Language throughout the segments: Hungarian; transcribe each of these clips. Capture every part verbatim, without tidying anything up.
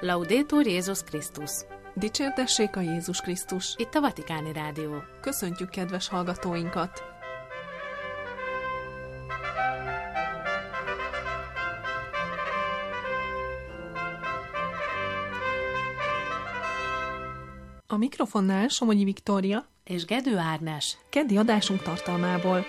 Laudetur Jézus Krisztus! Dicsértessék a Jézus Krisztus! Itt a Vatikáni Rádió. Köszöntjük kedves hallgatóinkat! A mikrofonnál Somogyi Viktória és Gedő Ágnes. Keddi adásunk tartalmából.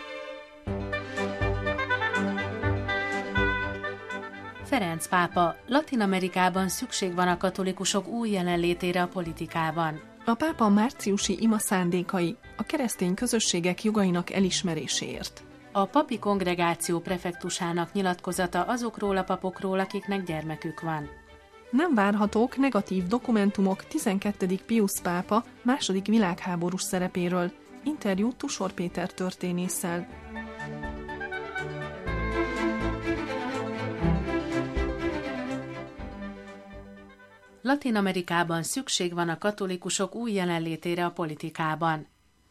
Ferenc pápa, Latin-Amerikában szükség van a katolikusok új jelenlétére a politikában. A pápa márciusi ima szándékai a keresztény közösségek jogainak elismeréséért. A papi kongregáció prefektusának nyilatkozata azokról a papokról, akiknek gyermekük van. Nem várhatók negatív dokumentumok tizenkettedik Piusz pápa második világháborús szerepéről. Interjú Tusor Péter történésszel. Latin-Amerikában szükség van a katolikusok új jelenlétére a politikában.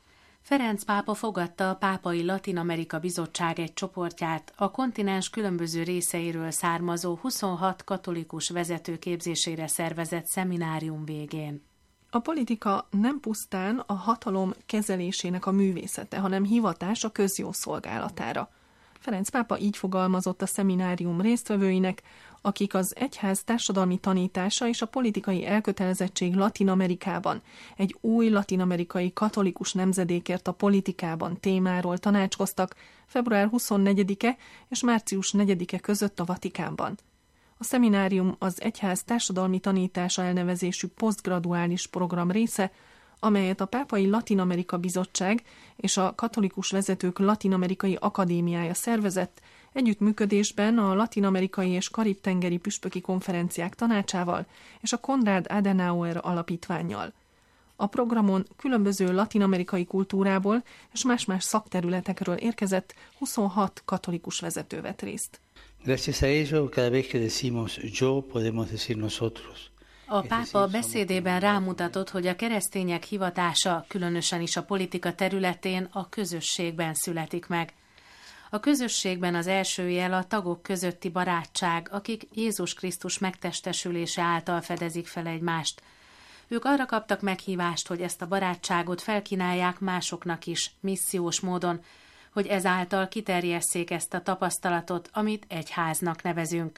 Ferenc pápa fogadta a Pápai Latin-Amerika Bizottság egy csoportját a kontinens különböző részeiről származó huszonhat katolikus vezető képzésére szervezett szeminárium végén. A politika nem pusztán a hatalom kezelésének a művészete, hanem hivatás a közjó szolgálatára. Ferenc pápa így fogalmazott a szeminárium résztvevőinek, akik az egyház társadalmi tanítása és a politikai elkötelezettség Latin-Amerikában, egy új latin-amerikai katolikus nemzedékért a politikában témáról tanácskoztak február huszonnegyedike és március negyedike között a Vatikánban. A szeminárium az egyház társadalmi tanítása elnevezésű posztgraduális program része, amelyet a Pápai Latin-Amerika Bizottság és a Katolikus Vezetők Latin-Amerikai Akadémiája szervezett, együttműködésben a Latin-amerikai és Karib-tengeri püspöki konferenciák tanácsával és a Konrad Adenauer alapítvánnyal. A programon különböző latin-amerikai kultúrából és más-más szakterületekről érkezett huszonhat katolikus vezető vett részt. Gracias a ello, cada vez que decimos yo, podemos decir nosotros. A pápa beszédében rámutatott, hogy a keresztények hivatása, különösen is a politika területén a közösségben születik meg. A közösségben az első jel a tagok közötti barátság, akik Jézus Krisztus megtestesülése által fedezik fel egymást. Ők arra kaptak meghívást, hogy ezt a barátságot felkínálják másoknak is, missziós módon, hogy ezáltal kiterjesszék ezt a tapasztalatot, amit egyháznak nevezünk.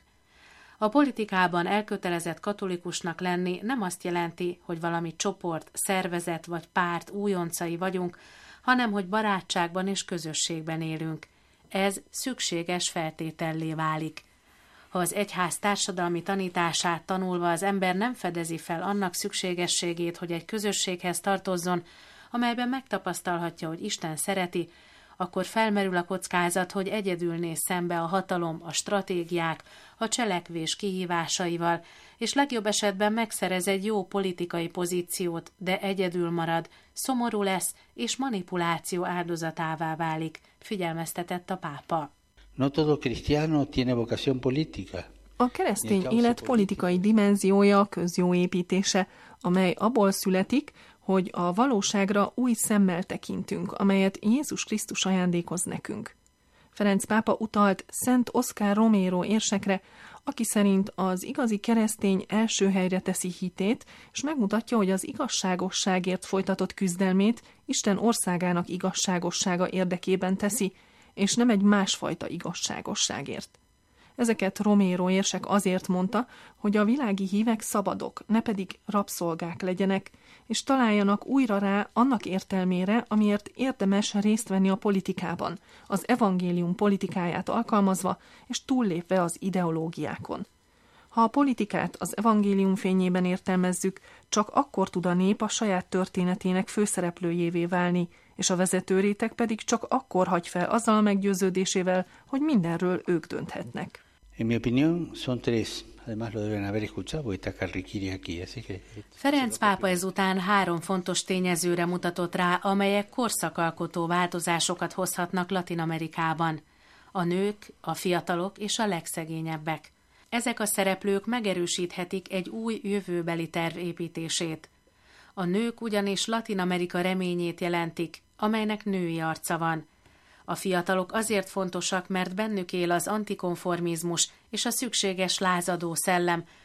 A politikában elkötelezett katolikusnak lenni nem azt jelenti, hogy valami csoport, szervezet vagy párt újoncai vagyunk, hanem hogy barátságban és közösségben élünk. Ez szükséges feltétellé válik. Ha az egyház társadalmi tanítását tanulva az ember nem fedezi fel annak szükségességét, hogy egy közösséghez tartozzon, amelyben megtapasztalhatja, hogy Isten szereti, akkor felmerül a kockázat, hogy egyedül néz szembe a hatalom, a stratégiák, a cselekvés kihívásaival, és legjobb esetben megszerez egy jó politikai pozíciót, de egyedül marad, szomorú lesz, és manipuláció áldozatává válik, figyelmeztetett a pápa. No todo cristiano tiene vocación política. A keresztény élet politikai dimenziója a közjó építése, amely abból születik, hogy a valóságra új szemmel tekintünk, amelyet Jézus Krisztus ajándékoz nekünk. Ferenc pápa utalt Szent Oscar Romero érsekre, aki szerint az igazi keresztény első helyre teszi hitét, és megmutatja, hogy az igazságosságért folytatott küzdelmét Isten országának igazságossága érdekében teszi, és nem egy másfajta igazságosságért. Ezeket Romero érsek azért mondta, hogy a világi hívek szabadok, ne pedig rabszolgák legyenek, és találjanak újra rá annak értelmére, amiért érdemes részt venni a politikában, az evangélium politikáját alkalmazva, és túllépve az ideológiákon. Ha a politikát az evangélium fényében értelmezzük, csak akkor tud a nép a saját történetének főszereplőjévé válni, és a vezetőréteg pedig csak akkor hagy fel azzal a meggyőződésével, hogy mindenről ők dönthetnek. En mi opinión son tres. Además lo deben haber escuchado, porque está Carriquiri aquí, así que... Ferenc pápa ezután három fontos tényezőre mutatott rá, amelyek korszakalkotó változásokat hozhatnak Latin-Amerikában. A nők, a fiatalok és a legszegényebbek. Ezek a szereplők megerősíthetik egy új jövőbeli terv építését. A nők ugyanis Latin-Amerika reményét jelentik, amelynek női arca van. A fiatalok azért fontosak, mert bennük él az antikonformizmus és a szükséges lázadó szellem,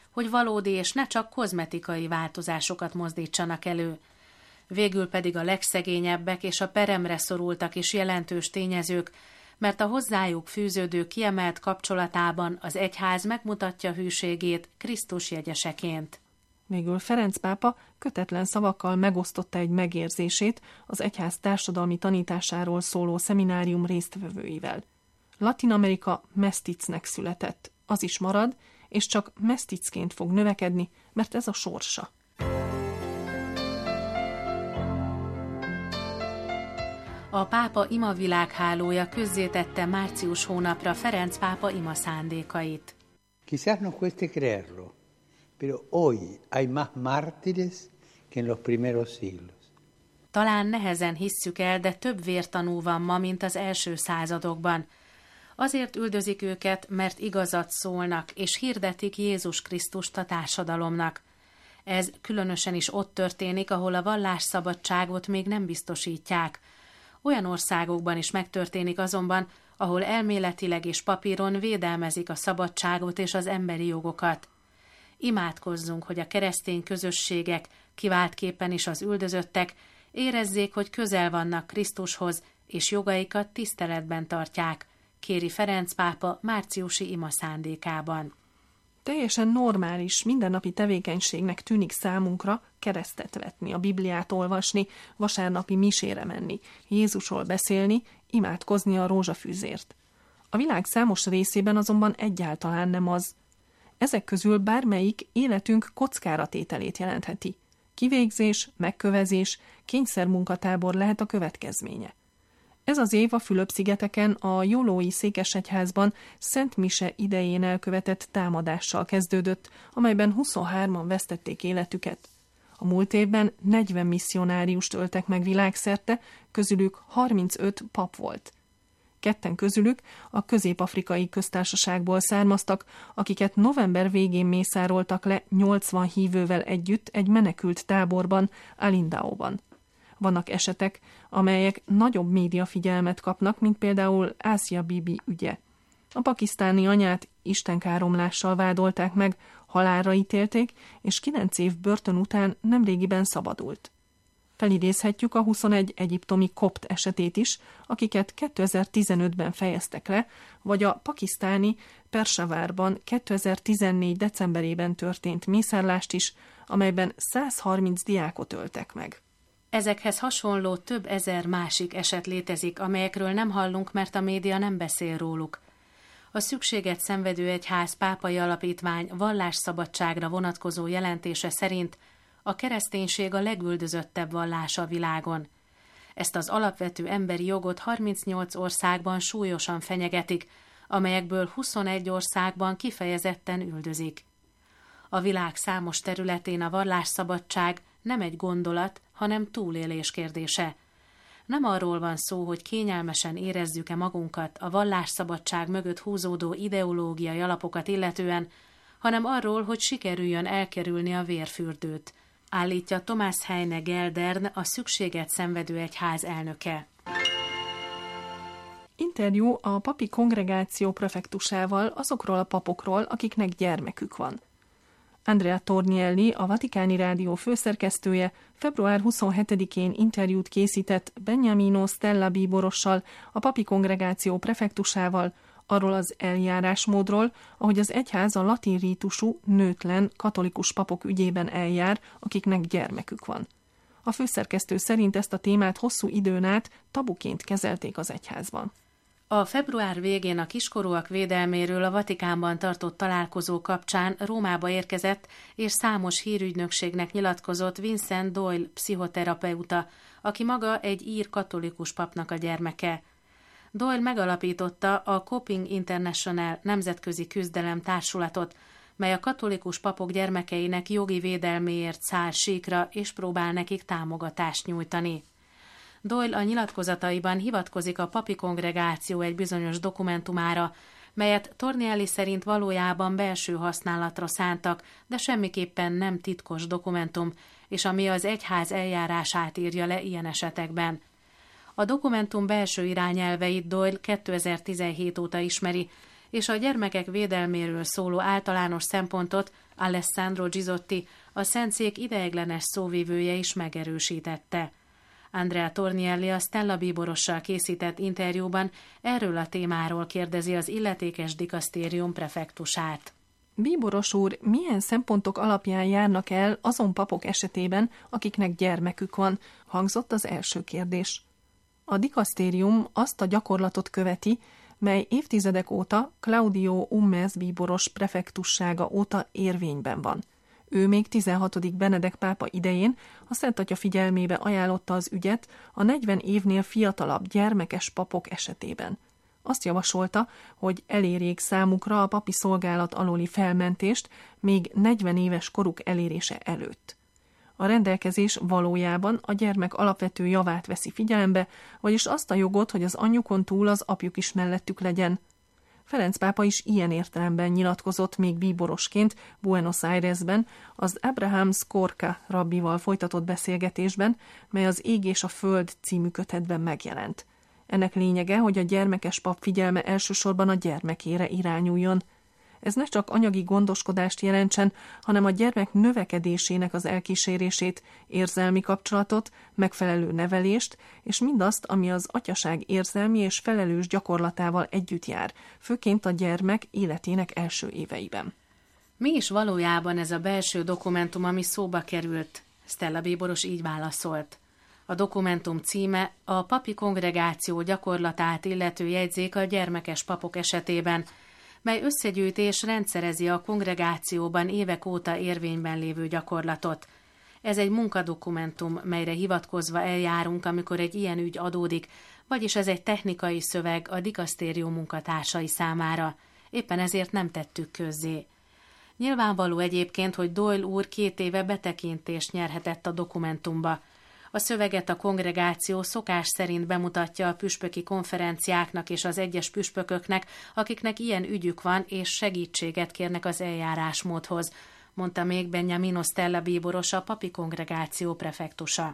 hogy valódi és ne csak kozmetikai változásokat mozdítsanak elő. Végül pedig a legszegényebbek és a peremre szorultak is jelentős tényezők, mert a hozzájuk fűződő kiemelt kapcsolatában az egyház megmutatja hűségét Krisztus jegyeseként. Végül Ferenc pápa kötetlen szavakkal megosztotta egy megérzését az egyház társadalmi tanításáról szóló szeminárium résztvevőivel. Latin-Amerika meszticnek született, az is marad, és csak meszticként fog növekedni, mert ez a sorsa. A pápa ima világhálója közzétette március hónapra Ferenc pápa ima szándékait. Quizás no cueste creerlo, pero hoy hay más mártires que en los primeros siglos. Talán nehezen hisszük el, de több vértanú van ma, mint az első századokban. Azért üldözik őket, mert igazat szólnak, és hirdetik Jézus Krisztust a társadalomnak. Ez különösen is ott történik, ahol a vallásszabadságot még nem biztosítják. Olyan országokban is megtörténik azonban, ahol elméletileg és papíron védelmezik a szabadságot és az emberi jogokat. Imádkozzunk, hogy a keresztény közösségek, kiváltképpen is az üldözöttek, érezzék, hogy közel vannak Krisztushoz, és jogaikat tiszteletben tartják, kéri Ferenc pápa márciusi ima szándékában. Teljesen normális, mindennapi tevékenységnek tűnik számunkra keresztet vetni, a Bibliát olvasni, vasárnapi misére menni, Jézusról beszélni, imádkozni a rózsafűzért. A világ számos részében azonban egyáltalán nem az. Ezek közül bármelyik életünk kockára tételét jelentheti. Kivégzés, megkövezés, kényszermunkatábor lehet a következménye. Ez az év a Fülöp-szigeteken a jólói székesegyházban Szent Mise idején elkövetett támadással kezdődött, amelyben huszonhárman vesztették életüket. A múlt évben negyven misszionáriust öltek meg világszerte, közülük harmincöt pap volt. Ketten közülük a Közép-Afrikai Köztársaságból származtak, akiket november végén mészároltak le nyolcvan hívővel együtt egy menekült táborban, Alindaóban. Vannak esetek, amelyek nagyobb médiafigyelmet kapnak, mint például Asia Bibi ügye. A pakisztáni anyát istenkáromlással vádolták meg, halálra ítélték, és kilenc év börtön után nemrégiben szabadult. Felidézhetjük a huszonegy egyiptomi kopt esetét is, akiket kétezer-tizenötben fejeztek le, vagy a pakisztáni Peshawárban kétezer-tizennégy decemberében történt mészárlást is, amelyben száz harminc diákot öltek meg. Ezekhez hasonló több ezer másik eset létezik, amelyekről nem hallunk, mert a média nem beszél róluk. A Szükséget Szenvedő Egyház pápai alapítvány vallásszabadságra vonatkozó jelentése szerint a kereszténység a legüldözöttebb vallása a világon. Ezt az alapvető emberi jogot harmincnyolc országban súlyosan fenyegetik, amelyekből huszonegy országban kifejezetten üldözik. A világ számos területén a vallásszabadság nem egy gondolat, hanem túlélés kérdése. Nem arról van szó, hogy kényelmesen érezzük-e magunkat a vallásszabadság mögött húzódó ideológiai alapokat illetően, hanem arról, hogy sikerüljön elkerülni a vérfürdőt, állítja Thomas Heine Geldern, a Szükséget Szenvedő Egyház elnöke. Interjú a papi kongregáció prefektusával azokról a papokról, akiknek gyermekük van. Andrea Tornielli, a Vatikáni Rádió főszerkesztője február huszonhetedikén interjút készített Beniamino Stella bíborossal, a papi kongregáció prefektusával, arról az eljárásmódról, ahogy az egyház a latin rítusú, nőtlen, katolikus papok ügyében eljár, akiknek gyermekük van. A főszerkesztő szerint ezt a témát hosszú időn át tabuként kezelték az egyházban. A február végén a kiskorúak védelméről a Vatikánban tartott találkozó kapcsán Rómába érkezett és számos hírügynökségnek nyilatkozott Vincent Doyle pszichoterapeuta, aki maga egy ír katolikus papnak a gyermeke. Doyle megalapította a Coping International nemzetközi küzdelem társulatot, mely a katolikus papok gyermekeinek jogi védelméért száll síkra és próbál nekik támogatást nyújtani. Doyle a nyilatkozataiban hivatkozik a papi kongregáció egy bizonyos dokumentumára, melyet Tornielli szerint valójában belső használatra szántak, de semmiképpen nem titkos dokumentum, és ami az egyház eljárását írja le ilyen esetekben. A dokumentum belső irányelveit Doyle kétezer-tizenhét óta ismeri, és a gyermekek védelméről szóló általános szempontot Alessandro Gisotti, a Szentszék ideiglenes szóvivője is megerősítette. Andrea Tornielli a Stella bíborossal készített interjúban erről a témáról kérdezi az illetékes dikasztérium prefektusát. Bíboros úr, milyen szempontok alapján járnak el azon papok esetében, akiknek gyermekük van? Hangzott az első kérdés. A dikasztérium azt a gyakorlatot követi, mely évtizedek óta Claudio Ummes bíboros prefektussága óta érvényben van. Ő még tizenhatodik Benedek pápa idején a Szent Atya figyelmébe ajánlotta az ügyet a negyven évnél fiatalabb gyermekes papok esetében. Azt javasolta, hogy elérjék számukra a papi szolgálat alóli felmentést még negyven éves koruk elérése előtt. A rendelkezés valójában a gyermek alapvető javát veszi figyelembe, vagyis azt a jogot, hogy az anyjukon túl az apjuk is mellettük legyen. Ferenc pápa is ilyen értelemben nyilatkozott még bíborosként Buenos Airesben az Abraham Skorka rabbival folytatott beszélgetésben, mely az Ég és a Föld című kötetben megjelent. Ennek lényege, hogy a gyermekes pap figyelme elsősorban a gyermekére irányuljon. Ez ne csak anyagi gondoskodást jelentsen, hanem a gyermek növekedésének az elkísérését, érzelmi kapcsolatot, megfelelő nevelést, és mindazt, ami az atyaság érzelmi és felelős gyakorlatával együtt jár, főként a gyermek életének első éveiben. Mi is valójában ez a belső dokumentum, ami szóba került? Stella bíboros így válaszolt. A dokumentum címe a papi kongregáció gyakorlatát illető jegyzék a gyermekes papok esetében, mely összegyűjtés rendszerezi a kongregációban évek óta érvényben lévő gyakorlatot. Ez egy munkadokumentum, melyre hivatkozva eljárunk, amikor egy ilyen ügy adódik, vagyis ez egy technikai szöveg a dikasztérium munkatársai számára. Éppen ezért nem tettük közzé. Nyilvánvaló egyébként, hogy Doyle úr két éve betekintést nyerhetett a dokumentumba. A szöveget a kongregáció szokás szerint bemutatja a püspöki konferenciáknak és az egyes püspököknek, akiknek ilyen ügyük van, és segítséget kérnek az eljárásmódhoz, mondta még Beniamino Stella bíboros, a papi kongregáció prefektusa.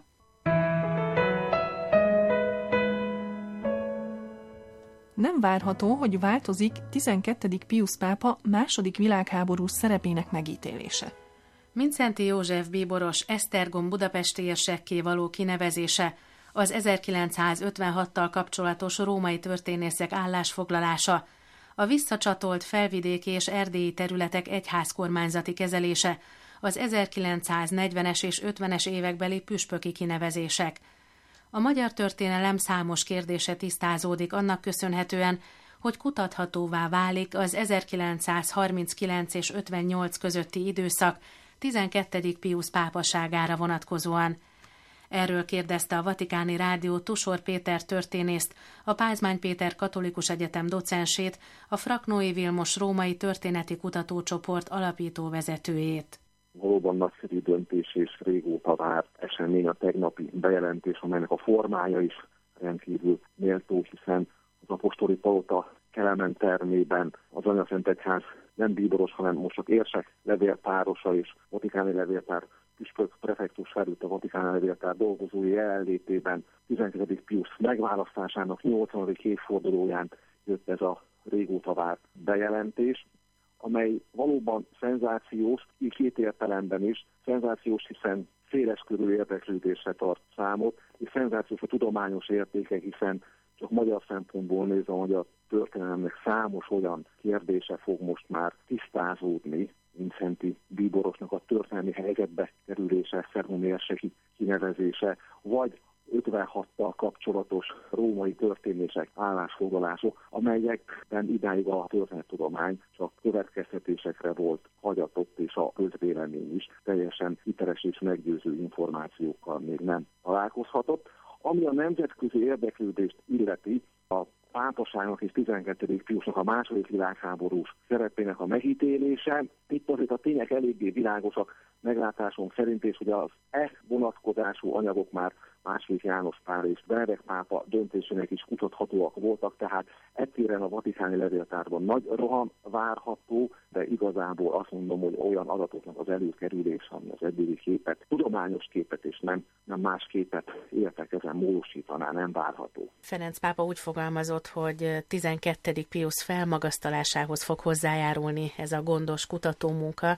Nem várható, hogy változik tizenkettedik Piusz pápa második világháborús szerepének megítélése. Mindszenty József bíboros Esztergom budapesti érsekké való kinevezése, az ezerkilencszázötvenhattal kapcsolatos római történészek állásfoglalása, a visszacsatolt felvidéki és erdélyi területek egyházkormányzati kezelése, az ezerkilencszáznegyvenes és ötvenes évekbeli püspöki kinevezések. A magyar történelem számos kérdése tisztázódik annak köszönhetően, hogy kutathatóvá válik az ezerkilencszázharminckilenc és ötvennyolc közötti időszak tizenkettedik Piusz pápaságára vonatkozóan. Erről kérdezte a Vatikáni Rádió Tusor Péter történészt, a Pázmány Péter Katolikus Egyetem docensét, a Fraknói Vilmos Római Történeti Kutatócsoport alapító vezetőjét. Valóban nagyszerű döntés és régóta várt esemény a tegnapi bejelentés, amelynek a formája is rendkívül méltó, hiszen az apostoli palota Kelemen termében az Anyaszent Egyház nem bíboros, hanem most csak érsek levéltárosa és vatikáni levéltár püspök prefektus felült a vatikáni levéltár dolgozói jelenlétében tizenkettedik Piusz megválasztásának nyolcvanadik évfordulóján jött ez a régóta várt bejelentés, amely valóban szenzációs, így két értelemben is, szenzációs, hiszen széleskörű érdeklődésre tart számot, és szenzációs a tudományos értéke, hiszen csak magyar szempontból nézve a magyar történelemnek számos olyan kérdése fog most már tisztázódni, Mindszenty bíborosnak a történelmi helyzetbe kerülése, szervumérseki kinevezése, vagy ötvenhattal kapcsolatos római történések, állásfoglalások, amelyekben idáig a történettudomány csak következtetésekre volt hagyatott, és a közvélemény is teljesen hiteles és meggyőző információkkal még nem találkozhatott. Ami a nemzetközi érdeklődést illeti, a pápaságnak és tizenkettedik Piusznak a második világháborús szerepének a megítélése. Itt azért a tények eléggé világosak meglátásunk szerint, és ugye az e vonatkozású anyagok már második János Pál és Benedek pápa döntésének is kutathatóak voltak, tehát egyszerűen a vatikáni levéltárban nagy roham várható, de igazából azt mondom, hogy olyan adatoknak az előkerülés, ami az eddigi képet, tudományos képet és nem, nem más képet értekezen módosítaná, nem várható. Ferenc pápa úgy fogalmazott, hogy tizenkettedik Piusz felmagasztalásához fog hozzájárulni ez a gondos kutatómunka,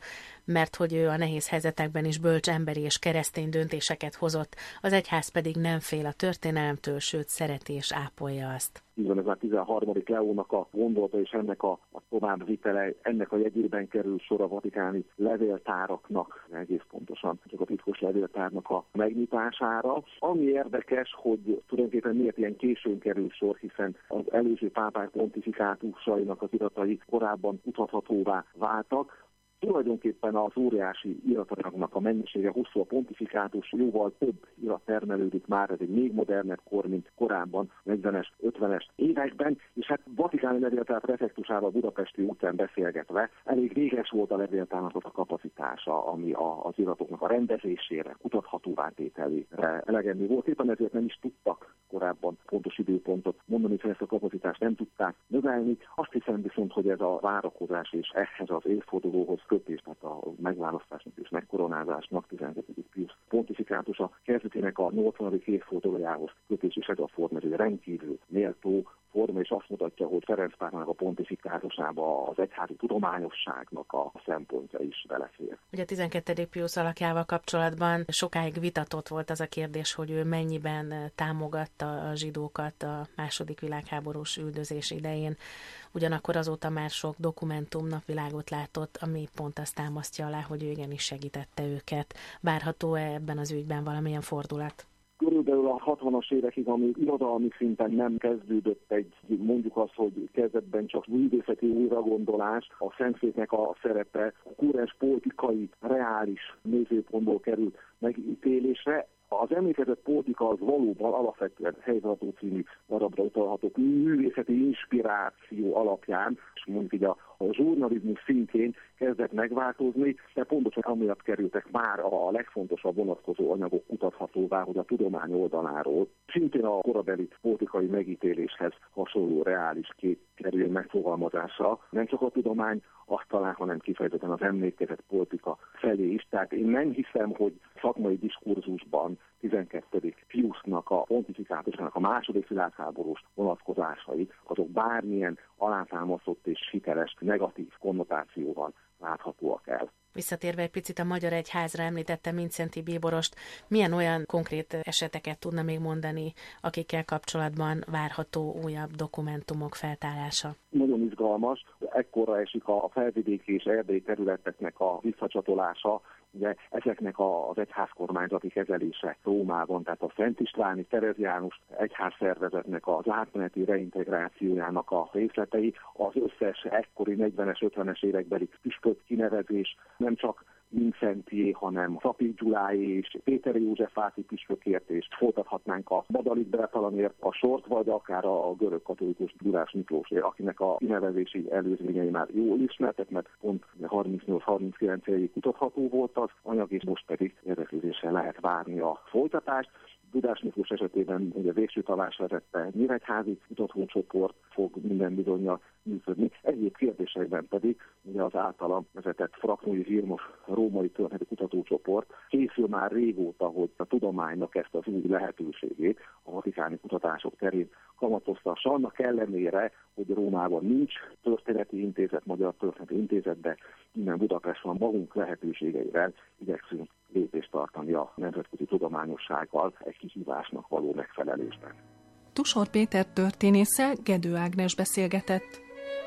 mert hogy ő a nehéz helyzetekben is bölcs emberi és keresztény döntéseket hozott, az egyház pedig nem fél a történelemtől, sőt szereti és ápolja azt. Így van, ez már tizenharmadik Leónak a gondolata, és ennek a, a továbbvitele, ennek a jegyében kerül sor a vatikáni levéltáraknak, egész pontosan csak a titkos levéltárnak a megnyitására. Ami érdekes, hogy tulajdonképpen miért ilyen későn kerül sor, hiszen az előző pápák pontifikátusainak az iratai korábban tudhatóvá váltak. Tulajdonképpen az óriási iratanyagnak a mennyisége, hosszú a pontifikátus, jóval több irat termelődik már, ez egy még modernebb kor, mint korábban, negyvenes, ötvenes években, és hát vatikáni levéltár prefektusával Budapesti utcán beszélgetve elég véges volt a levéltárnak a kapacitása, ami a, az iratoknak a rendezésére, kutathatóvá tételére elegendő volt. Éppen ezért nem is tudtak korábban pontos időpontot mondani, hogy ezt a kapacitást nem tudták növelni. Azt hiszem viszont, hogy ez a várakozás és ehhez az évfordulóhoz kötés, tehát a megválasztásnak és megkoronázásnak tizenkettedik Piusz pontifikátusa kezdetének a nyolcvanadik évfordulójához kötés, és ez a forma, ez egy rendkívül méltó forma, és azt mutatja, hogy Ferenc pápának a pontifikátusába az egyházi tudományosságnak a szempontja is belefér. Ugye a tizenkettedik Piusz alakjával kapcsolatban sokáig vitatott volt az a kérdés, hogy ő mennyiben támogatta a zsidókat a második világháborús üldözés idején. Ugyanakkor azóta már sok dokumentum napvilágot látott, ami pont azt támasztja alá, hogy ő igenis segítette őket. Várható-e ebben az ügyben valamilyen fordulat? Körülbelül a hatvanas évekig, ami irodalmi szinten nem kezdődött egy, mondjuk azt, hogy kezdetben csak művészeti újragondolás, a Szentszéknek a szerepe a kurrens politikai, reális nézőpontból került megítélésre. Az említett politika az valóban alapvetően Helyzató című darabra utalhatók művészeti inspiráció alapján, és mondjuk így a, a zsurnalizmus szintjén kezdett megváltozni, de pontosan amiatt kerültek már a legfontosabb vonatkozó anyagok kutathatóvá, hogy a tudomány oldaláról szintén a korabeli politikai megítéléshez hasonló reális kép kerül megfogalmazásra. Nem csak a tudomány asztalán, hanem kifejezetten az emlékezett politika felé is. Tehát én nem hiszem, hogy szakmai diskurzusban tizenkettedik Piusznak a pontifikátusának a második világháborús vonatkozásai, azok bármilyen alátámasztott és hiteles negatív konnotációval láthatóak el. Visszatérve egy picit a Magyar Egyházra, említette Mindszenty Bíborost, milyen olyan konkrét eseteket tudna még mondani, akikkel kapcsolatban várható újabb dokumentumok feltárása? Nagyon izgalmas, ekkorra esik a felvidéki és erdélyi területeknek a visszacsatolása, ugye ezeknek az egyházkormányzati kezelése Rómában, tehát a Szent Istváni Tereziánus egyházszervezetnek az átmeneti reintegrációjának a részletei, az összes ekkori negyvenes, ötvenes évekbeli püspök kinevezés, nem csak Mindszentyé, hanem Szapik Gyuláé és Péter József áti püspökért, és folytathatnánk a Badalit Bertalanért a sort, vagy akár a görög katolikus Gyulás Miklósért, akinek a kinevezési előzményei már jól ismertek, mert pont harmincnyolc-harminckilenc évig kutatható volt az anyag, és most pedig érdeklődéssel lehet várni a folytatást. Dudás Miklós esetében ugye Végső Tamás vezette nyíregyházi kutatócsoport fog minden bizonnyal működni. Egyéb kérdésekben pedig ugye az általam vezetett Fraknói Vilmos római történeti kutatócsoport készül már régóta, hogy a tudománynak ezt az új lehetőségét a vatikáni kutatások terén kamatoztassa. Annak ellenére, hogy Rómában nincs történeti intézet, magyar történeti intézet, de innen Budapesten magunk lehetőségeivel igyekszünk lépést tartani a nemzetközi tudományossággal egy kihívásnak való megfelelésben. Tusor Péter történésszel Gedő Ágnes beszélgetett.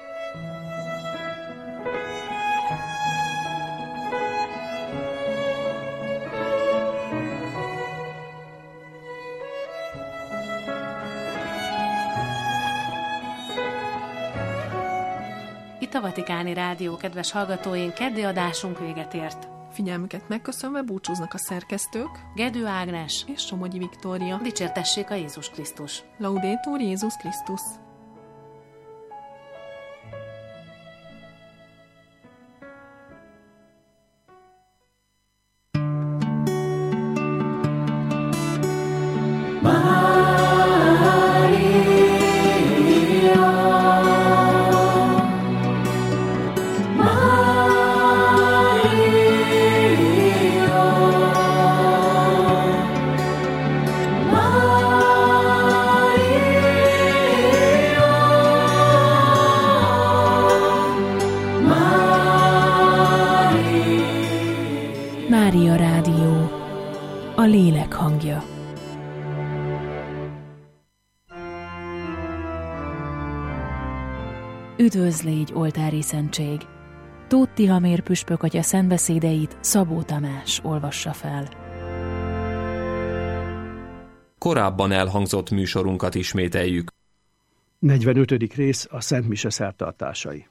Itt a Vatikáni Rádió, kedves hallgatóink, keddi adásunk véget ért. Figyelmüket megköszönve búcsúznak a szerkesztők, Gedő Ágnes és Somogyi Viktória. Dicsértessék a Jézus Krisztus! Laudetur Jézus Krisztus! Maria. a lélek hangja. Üdvözl légy, oltári szentség! Tóth Tihamér püspök atya szentbeszédeit Szabó Tamás olvassa fel. Korábban elhangzott műsorunkat ismételjük. negyvenötödik rész a Szent Mise szertartásai.